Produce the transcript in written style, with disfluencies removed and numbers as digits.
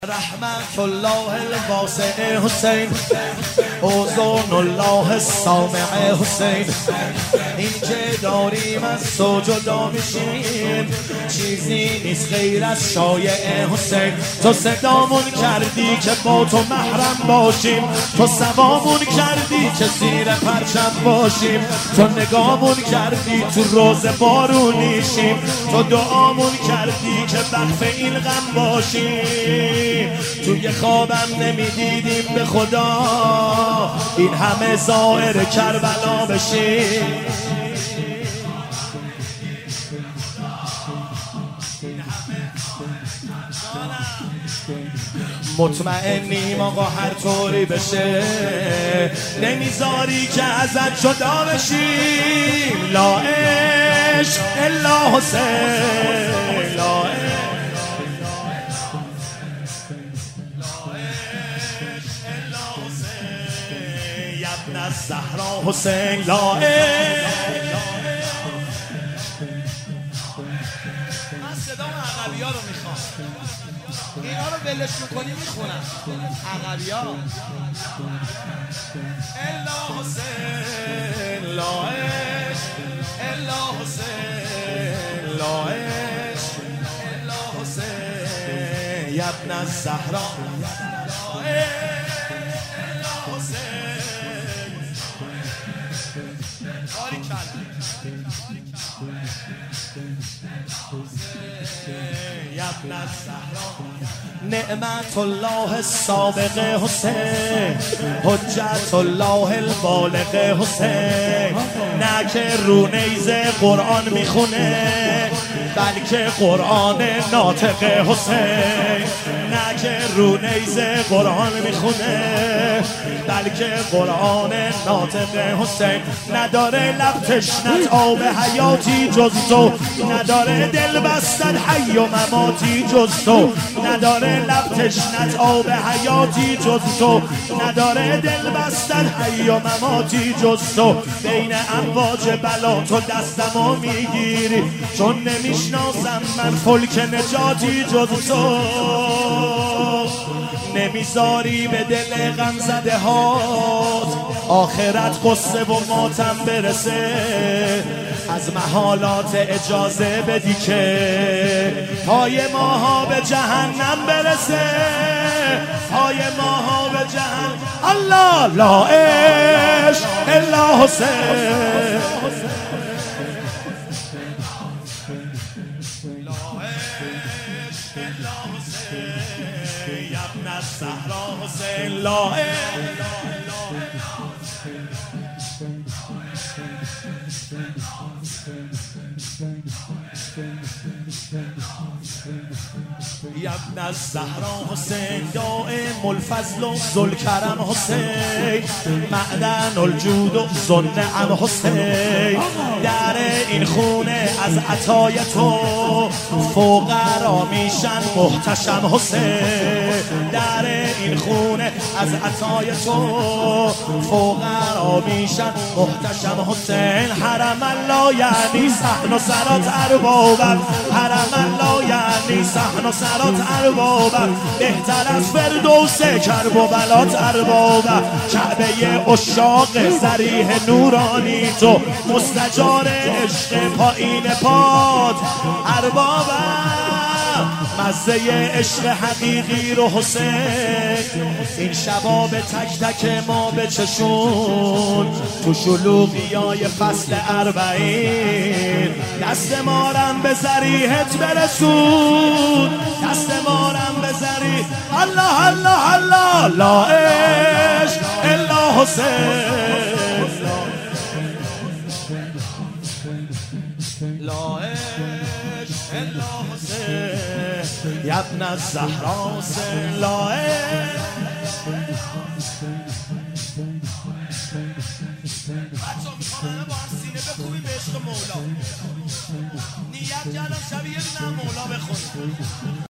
رحمت الله الواسع حسین، اوزون الله السامع حسین. این که داریم از تو جدا میشیم چیزی نیست غیر از شایع حسین. تو صدامون کردی که با تو محرم باشیم، تو سوامون کردی که زیر پرچم باشیم، تو نگامون کردی تو روز بارونیشیم، تو دعامون کردی که وقف این غم باشیم. توی خوابم نمیدیدیم به خدا این همه زائر کربلا بشیم. مطمئنیم آقا هر طوری بشه نمیذاری که ازت جدا بشیم. لا عشق الا حسین، لا ابن الزهرا حسین، لا من صدام عقبی ها رو میخوام، اینا رو ولش میکنی میخونم. عقبی ها الا حسین، لا الا حسین، لا الا حسین ابن الزهرا، نعمت الله السابق حسین، حجت الله البالغ حسین. نه که رو نیزه قرآن میخونه بلکه قرآن ناطق حسین، نه که رو نیزه قرآن میخونه بلکه قرآن ناطق حسین. نداره لب تشنت آب حیاتی جز تو، نداره دل بستن حی و مماتی جز تو، نداره لب تشنت آب حیاتی جز تو، نداره دل بستن حی و مماتی جز تو. بین امواج بلا تو دستمو میگیری چون نمیشناسم من فلک نجاتی جز تو. نمیذاری به دل غم زده هات آخرت قصه و ماتم برسه، از محالات اجازه بدی که پای ماها به جهنم برسه، پای ماها به جهنم. الله لا عشق الا حسین، ابن الزهرا حسین، لا ابن الزهرا حسین، دائم الفضل و ذوالکرم حسین، معدن الجود و ذوالنعم حسین. در این خونه از عطای تو فقرا میشن محتشم حسین، در این خونه از عطای تو فقرا میشن محتشم حسین. حرم الله یعنی صحن و سرات اربابم، حرم الله یعنی صحن و سرات اربابم، بهتر از فردوس کرب و بلات اربابم. کعبه عشاق ضریح نورانی تو، مستجار عشق پایین پاد اربابم. مزه عشق حقیقی رو حسین این شبا به تک تک ما بچشون، تو شلوغیای فصل 40 دست مارم به ضریحت برسون، دست مارم به ضریح. الله الله الله، لا عشق الا حسین، لا عشق الا حسین ابن الزهرا حسین، لا بچه میخوانه با هم سینه بکوبیم به عشق مولا، نیت کردم شبیه نه مولا بخونیم.